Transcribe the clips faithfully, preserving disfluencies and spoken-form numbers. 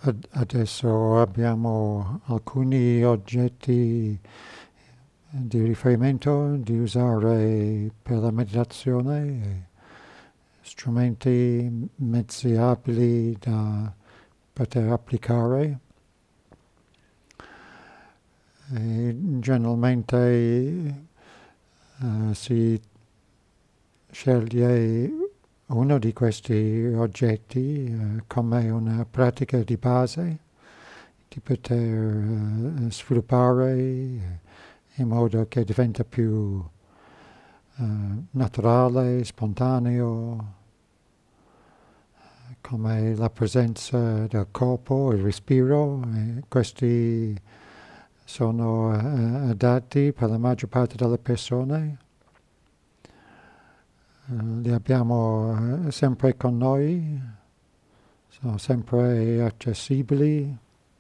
ad- adesso abbiamo alcuni oggetti di riferimento di usare per la meditazione, strumenti, mezzi abili da poter applicare. E generalmente eh, si sceglie uno di questi oggetti eh, come una pratica di base di poter eh, sviluppare eh, in modo che diventa più eh, naturale, spontaneo, come la presenza del corpo, il respiro. E questi sono eh, adatti per la maggior parte delle persone. Eh, li abbiamo eh, sempre con noi, sono sempre accessibili.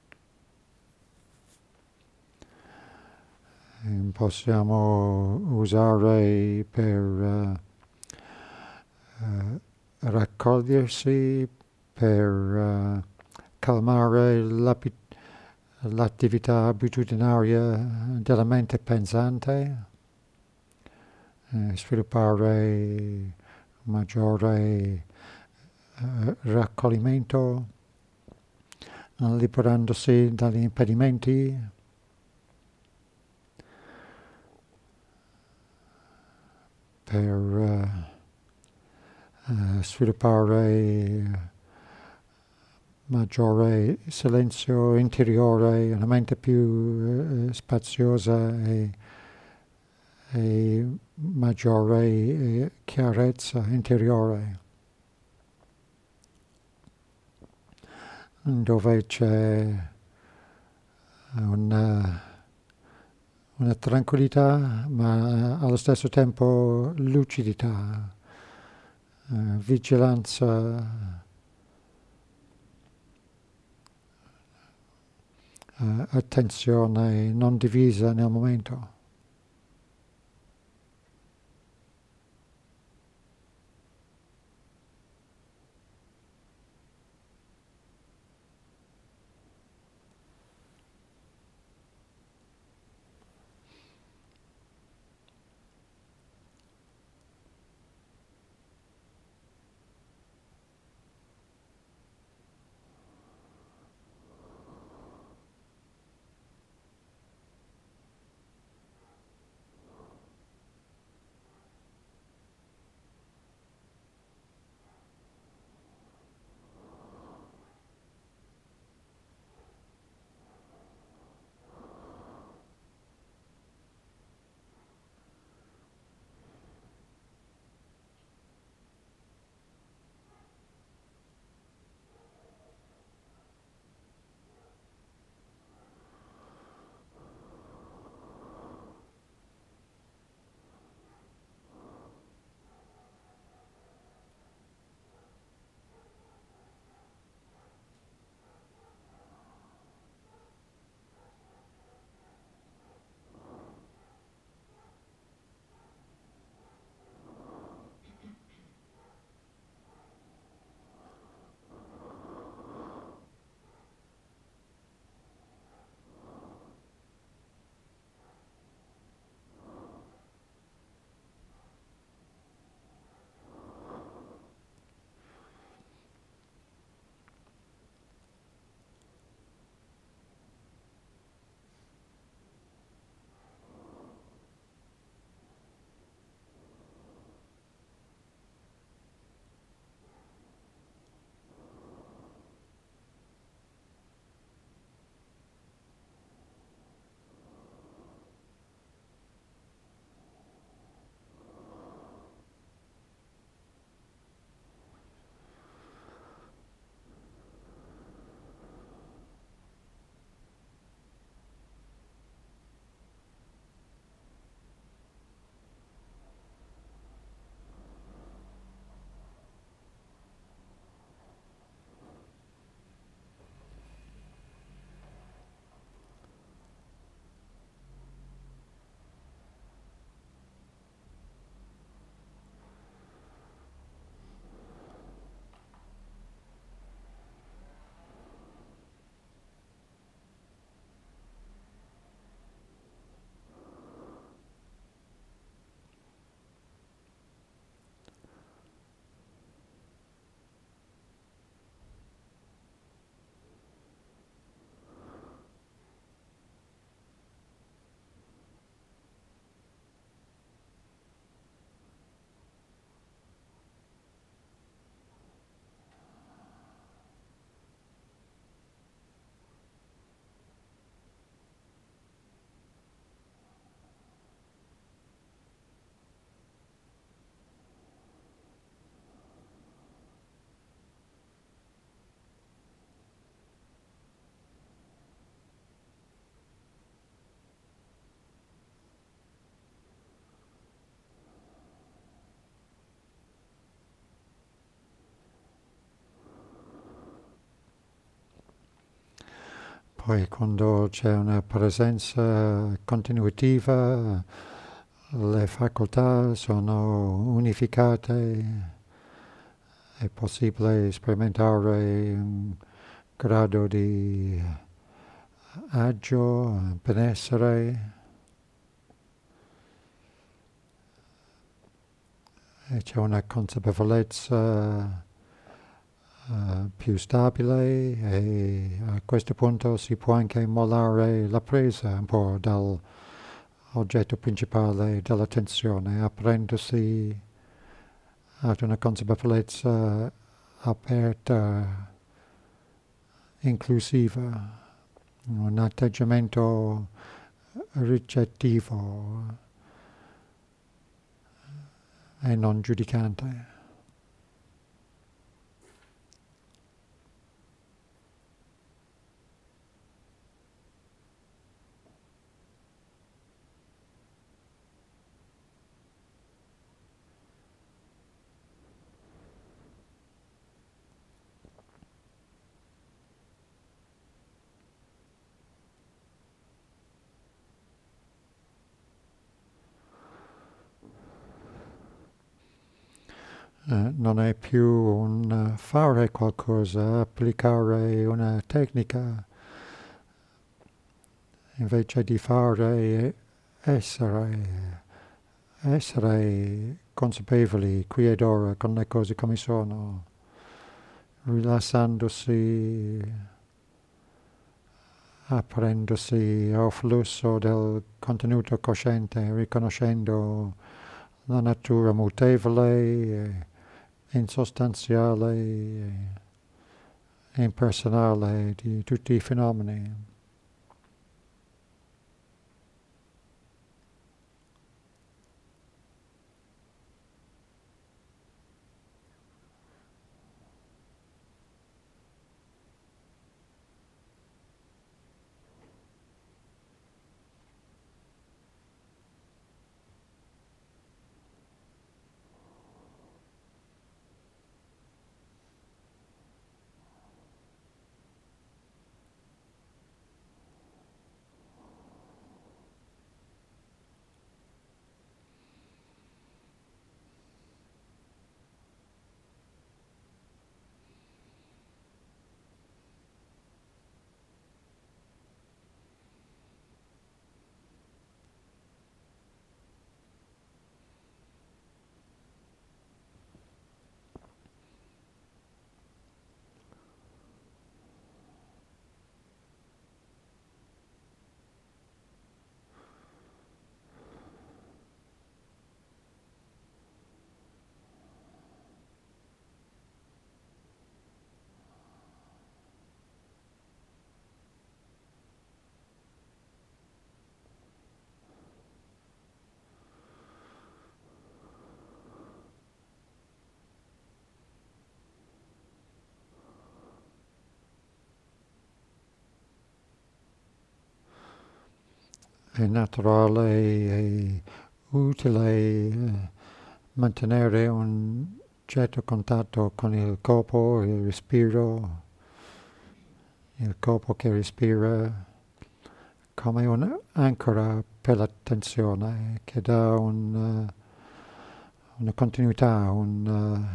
Eh, possiamo usare per eh, eh, raccogliersi, per eh, calmare l'api- l'attività abitudinaria della mente pensante, eh, sviluppare maggiore eh, raccoglimento, liberandosi dagli impedimenti, per eh, eh, sviluppare maggiore silenzio interiore, una mente più eh, spaziosa e, e maggiore eh, chiarezza interiore, dove c'è una, una tranquillità, ma allo stesso tempo lucidità, eh, vigilanza, eh, attenzione non divisa nel momento. Poi quando c'è una presenza continuativa, le facoltà sono unificate, è possibile sperimentare un grado di agio, benessere, e c'è una consapevolezza uh, più stabile, e a questo punto si può anche mollare la presa un po' dall'oggetto principale dell'attenzione, aprendersi ad una consapevolezza aperta, inclusiva, un atteggiamento ricettivo e non giudicante. Eh, non è più un fare qualcosa, applicare una tecnica, invece di fare, essere, essere consapevoli qui ed ora con le cose come sono, rilassandosi, aprendosi al flusso del contenuto cosciente, riconoscendo la natura mutevole, insostanziale e impersonale di tutti i fenomeni. È naturale e utile eh, mantenere un certo contatto con il corpo, il respiro, il corpo che respira, come un'ancora per l'attenzione che dà un, uh, una continuità, un,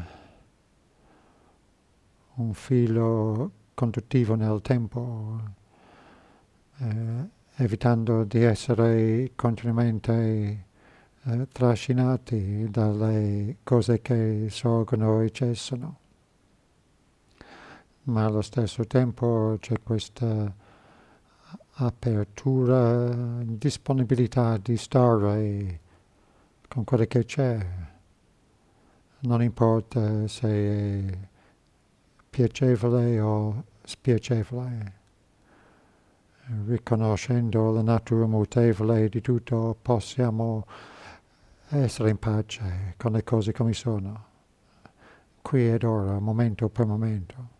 uh, un filo conduttivo nel tempo, eh, evitando di essere continuamente eh, trascinati dalle cose che sorgono e cessano. Ma allo stesso tempo c'è questa apertura, disponibilità di stare con quello che c'è, non importa se è piacevole o spiacevole, riconoscendo la natura mutevole di tutto possiamo essere in pace con le cose come sono, qui ed ora, momento per momento.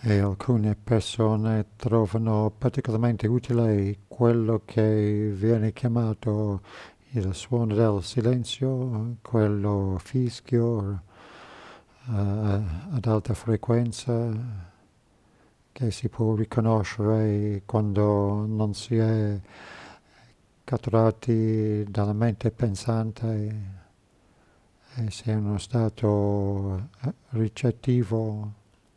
e alcune persone trovano particolarmente utile quello che viene chiamato il suono del silenzio, quello fischio uh, ad alta frequenza che si può riconoscere quando non si è catturati dalla mente pensante e si è in uno stato ricettivo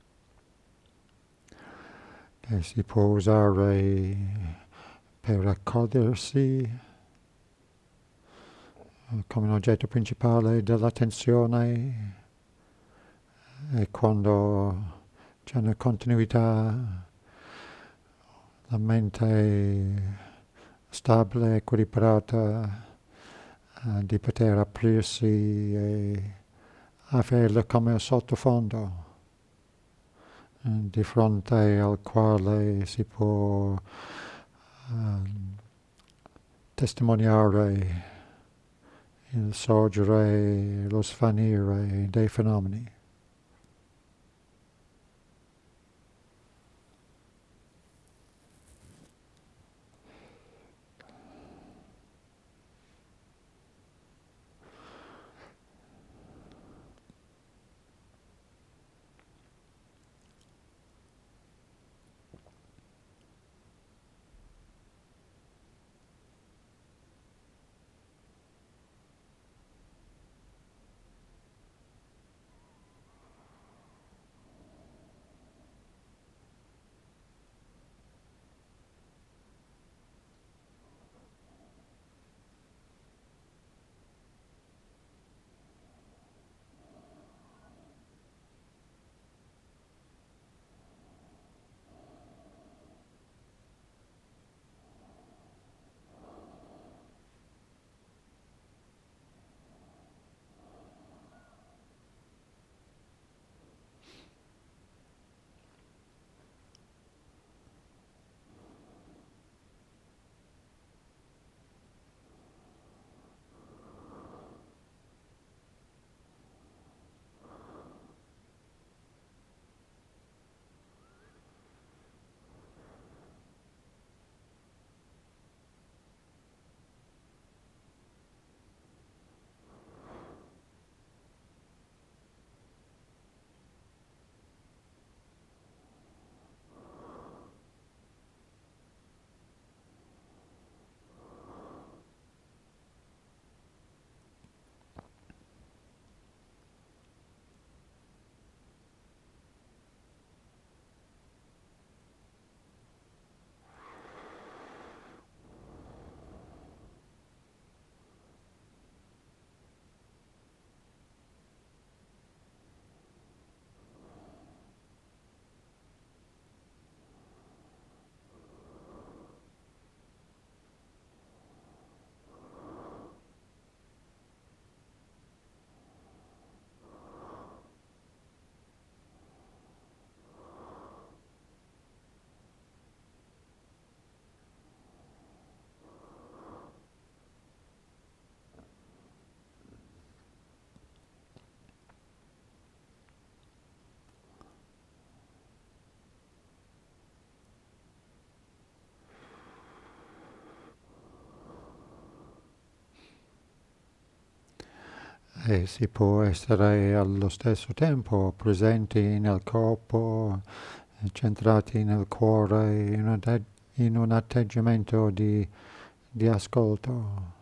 che si può usare per accogliersi come un oggetto principale dell'attenzione e quando c'è una continuità la mente stabile, equilibrata, eh, di poter aprirsi e averlo come sottofondo eh, di fronte al quale si può eh, testimoniare il sorgere, lo svanire dei fenomeni. E si può essere allo stesso tempo presenti nel corpo, centrati nel cuore, in un, atte- in un atteggiamento di, di ascolto,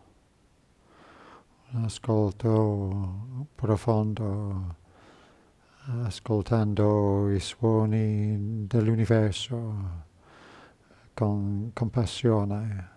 un ascolto profondo, ascoltando i suoni dell'universo con compassione.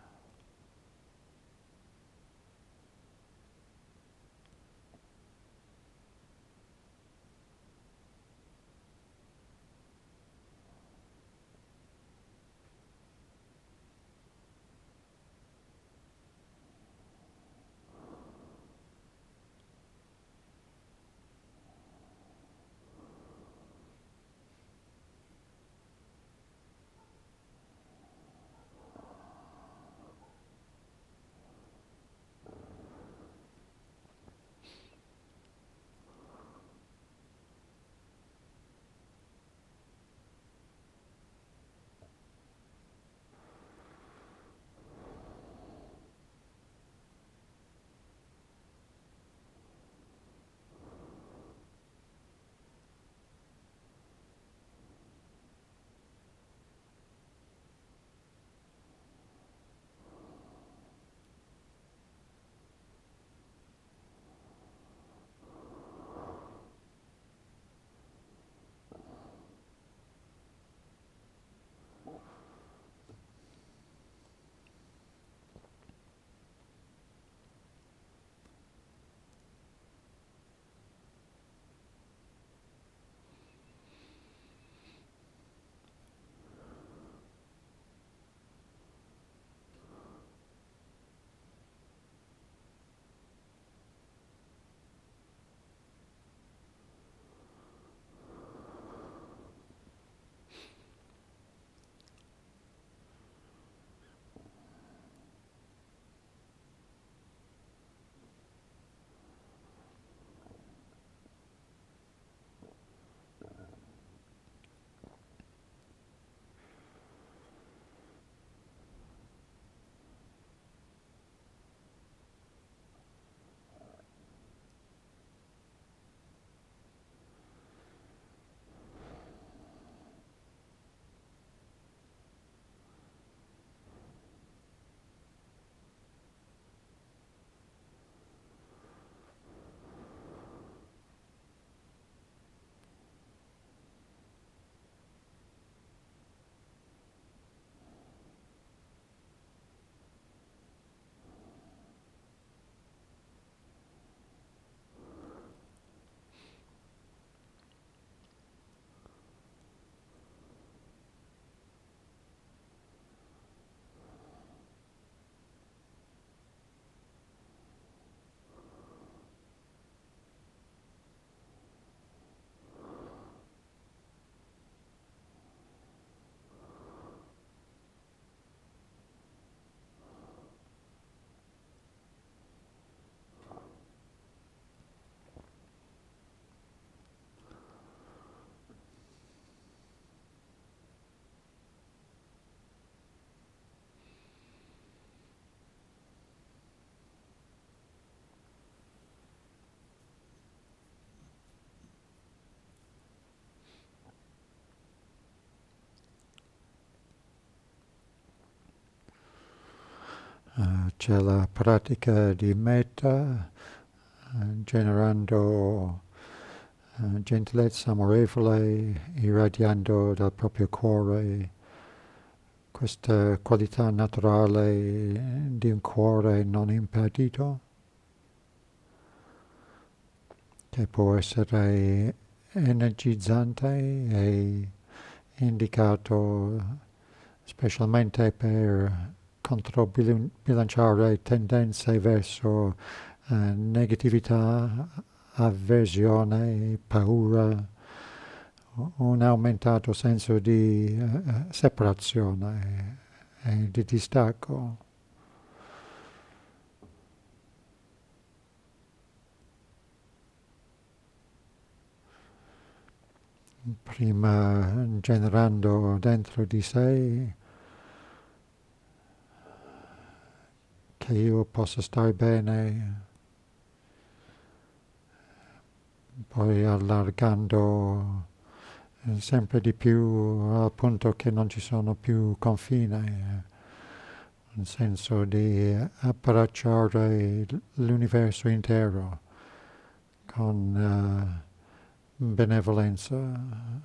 c'è la pratica di metta, eh, generando eh, gentilezza amorevole, irradiando dal proprio cuore questa qualità naturale di un cuore non impedito, che può essere energizzante e indicato specialmente per controbilanciare tendenze verso eh, negatività, avversione, paura, un aumentato senso di eh, separazione e, e di distacco. Prima generando dentro di sé che io possa stare bene, poi allargando eh, sempre di più al punto che non ci sono più confini, eh, nel senso di abbracciare l'universo intero con eh, benevolenza.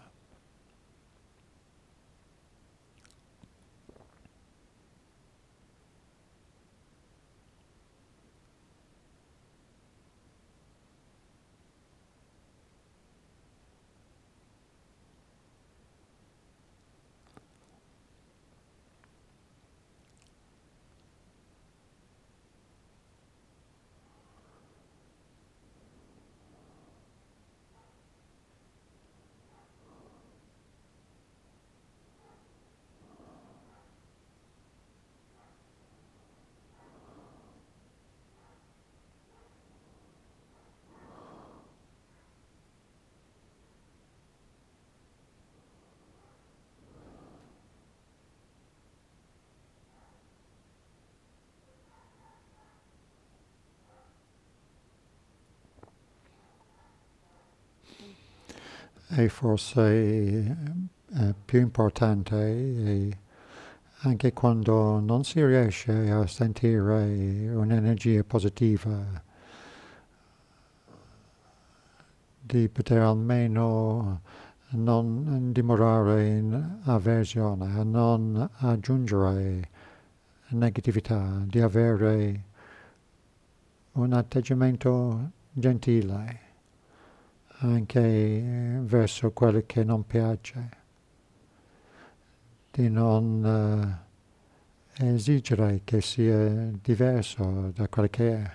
E forse eh, più importante è anche quando non si riesce a sentire un'energia positiva, di poter almeno non dimorare in avversione, a non aggiungere negatività, di avere un atteggiamento gentile anche verso quello che non piace, di non eh, esigere che sia diverso da quello che è,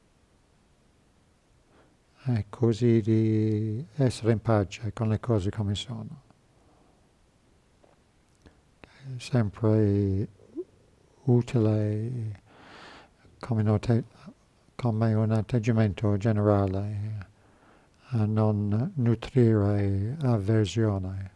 e così di essere in pace con le cose come sono. È sempre utile come, note, come un atteggiamento generale a non nutrire avversione.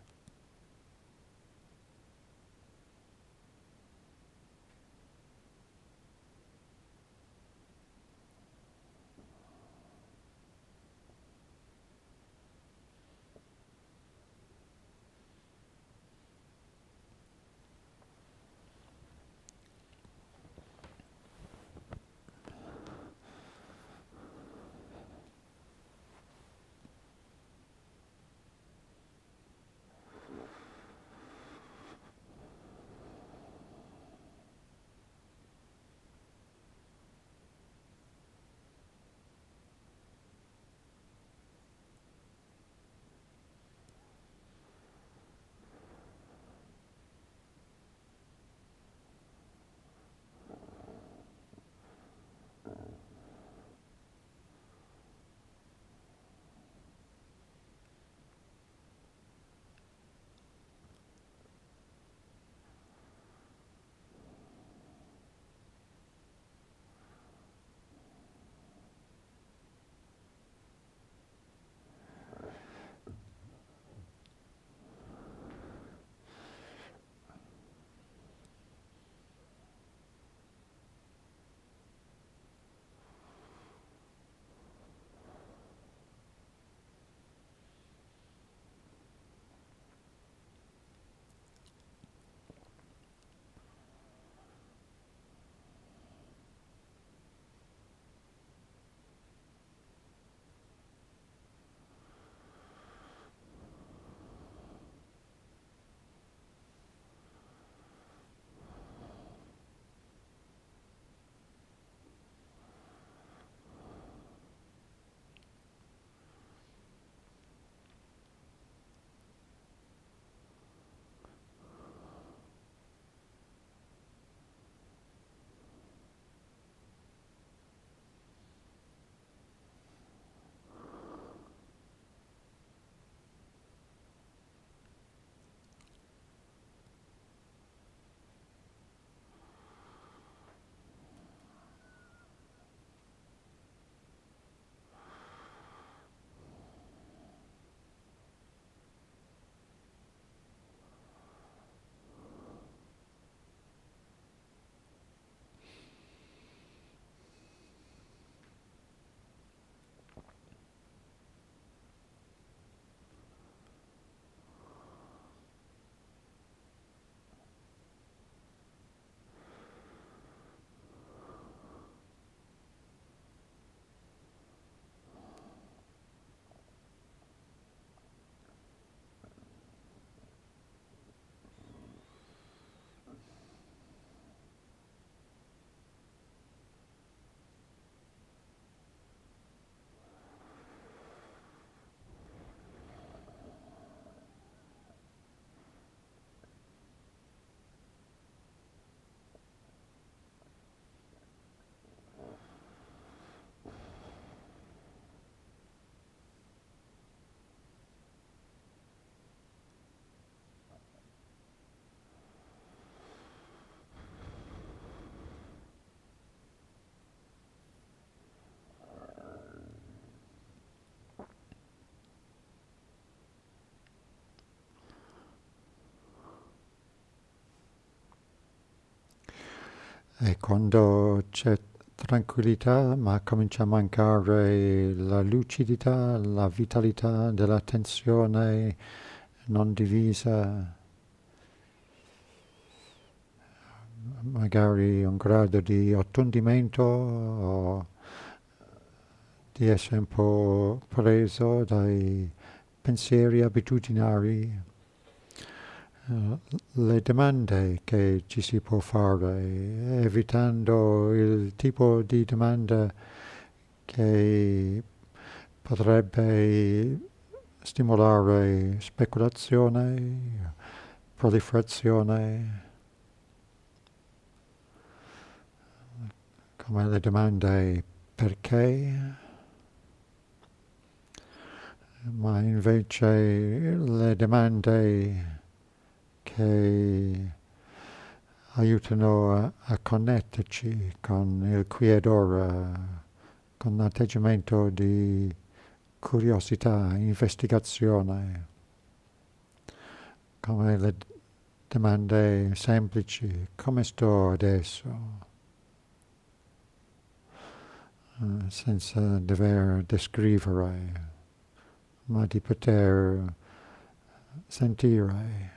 E quando c'è tranquillità, ma comincia a mancare la lucidità, la vitalità dell'attenzione non divisa, magari un grado di ottundimento o di essere un po' preso dai pensieri abitudinari. Uh, le domande che ci si può fare, evitando il tipo di domanda che potrebbe stimolare speculazione, proliferazione, come le domande perché, ma invece le domande che aiutano a, a connetterci con il qui ed ora, con un atteggiamento di curiosità, investigazione, come le domande semplici, come sto adesso, uh, senza dover descrivere, ma di poter sentire.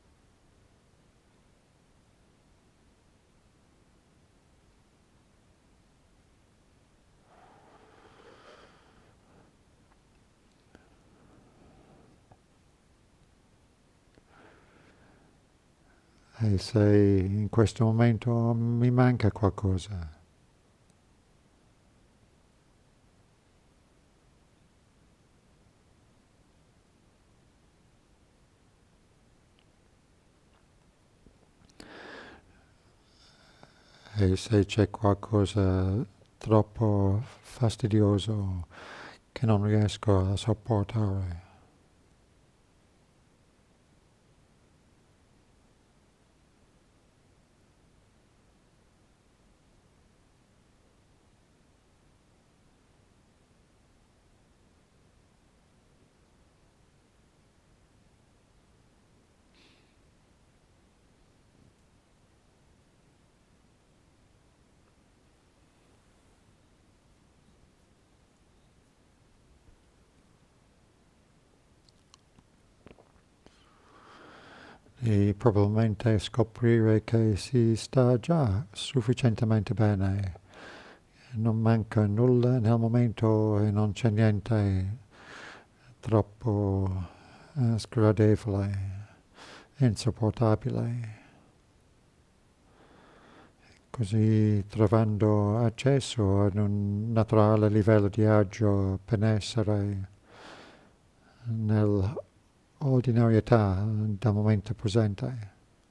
E se in questo momento mi manca qualcosa, e se c'è qualcosa troppo fastidioso che non riesco a sopportare, e probabilmente scoprire che si sta già sufficientemente bene, non manca nulla nel momento e non c'è niente troppo eh, sgradevole, insopportabile. Così trovando accesso ad un naturale livello di agio, benessere nell'ordinarietà del momento presente.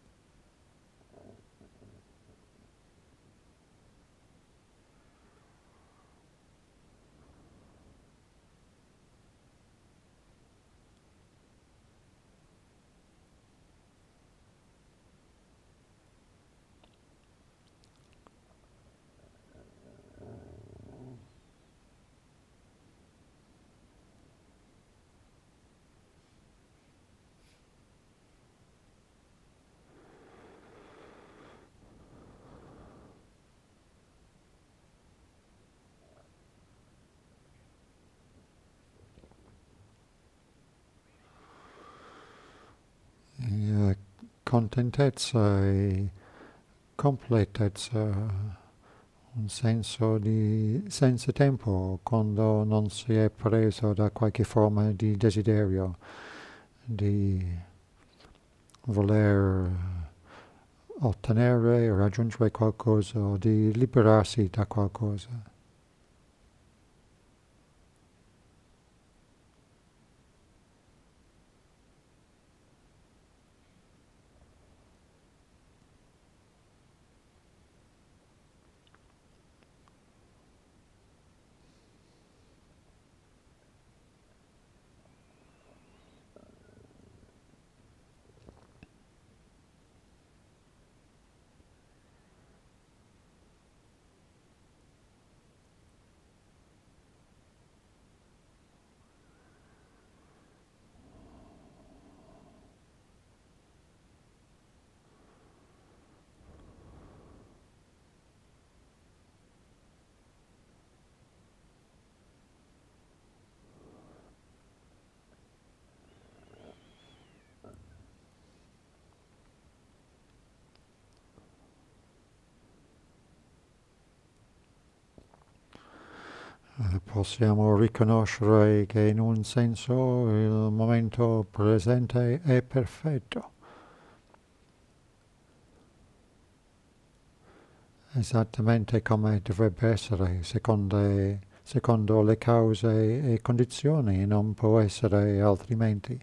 E, contentezza e completezza, un senso di senza tempo quando non si è preso da qualche forma di desiderio, di voler ottenere, raggiungere qualcosa o di liberarsi da qualcosa. eh, possiamo riconoscere che in un senso il momento presente è perfetto, esattamente come dovrebbe essere, secondo, secondo le cause e condizioni, non può essere altrimenti.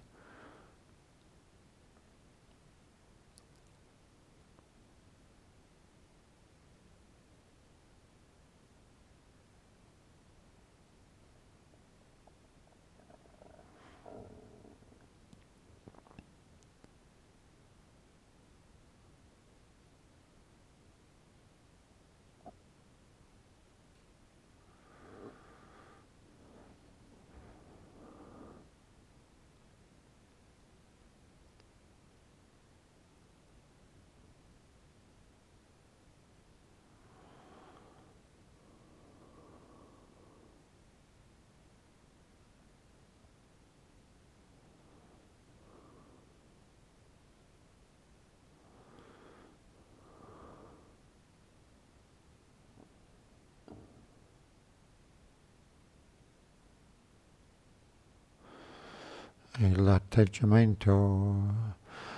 E l'atteggiamento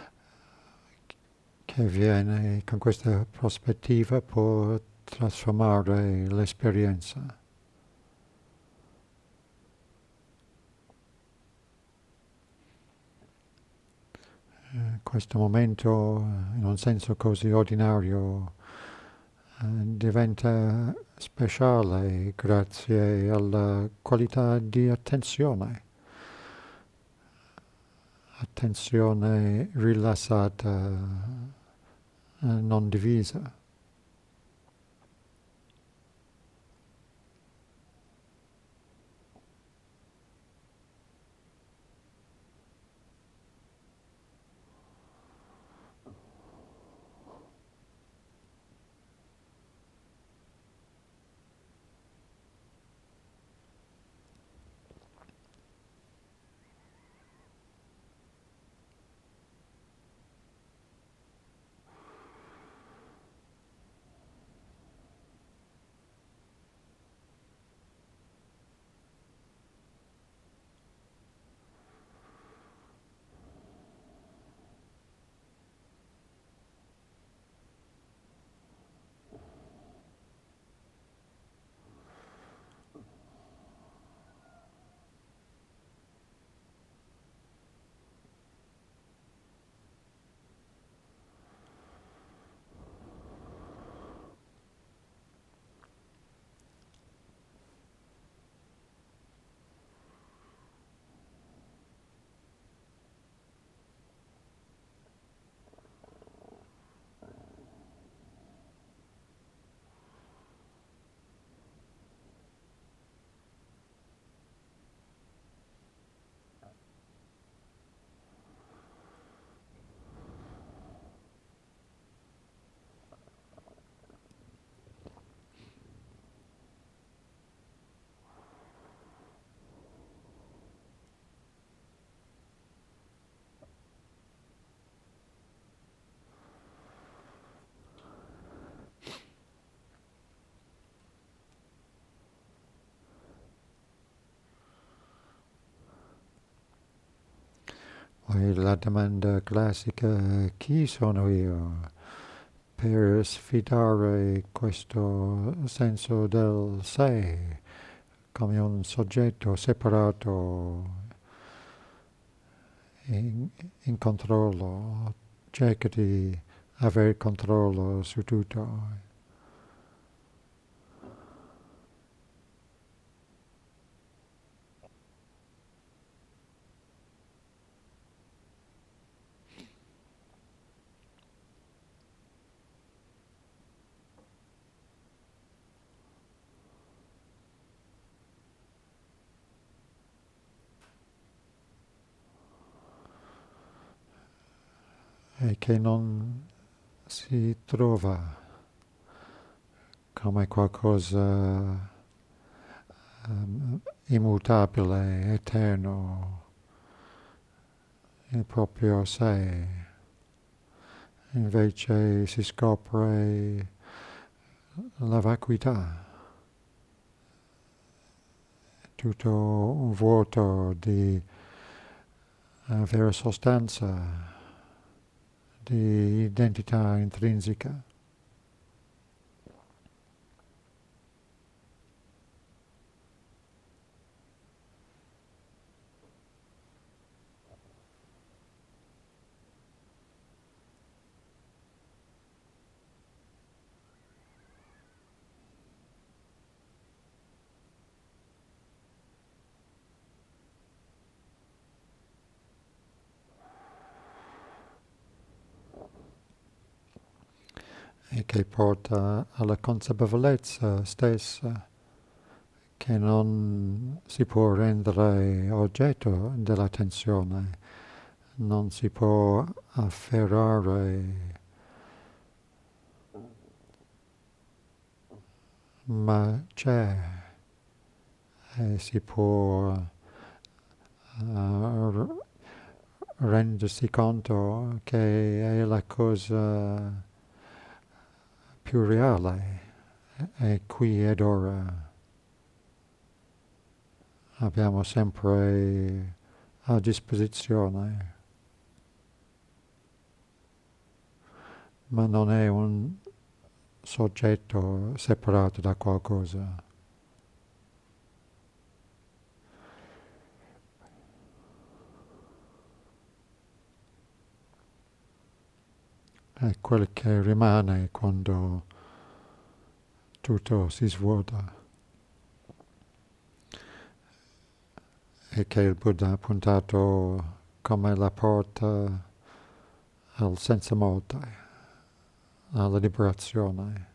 che viene con questa prospettiva può trasformare l'esperienza. Eh, questo momento, in un senso così ordinario, eh, diventa speciale grazie alla qualità di attenzione, attenzione rilassata, eh, non divisa. Poi la domanda classica, chi sono io? Per sfidare questo senso del sé come un soggetto separato in, in controllo, cerca di avere controllo su tutto. E che non si trova come qualcosa um, immutabile, eterno, il proprio sé. Invece si scopre la vacuità, tutto un vuoto di uh, vera sostanza, di identità intrinseca. E che porta alla consapevolezza stessa che non si può rendere oggetto dell'attenzione, non si può afferrare, ma c'è e si può uh, rendersi conto che è la cosa più reale, è qui ed ora. Abbiamo sempre a disposizione, ma non è un soggetto separato da qualcosa. È quel che rimane quando tutto si svuota. E che il Buddha ha puntato come la porta al senza morte, alla liberazione.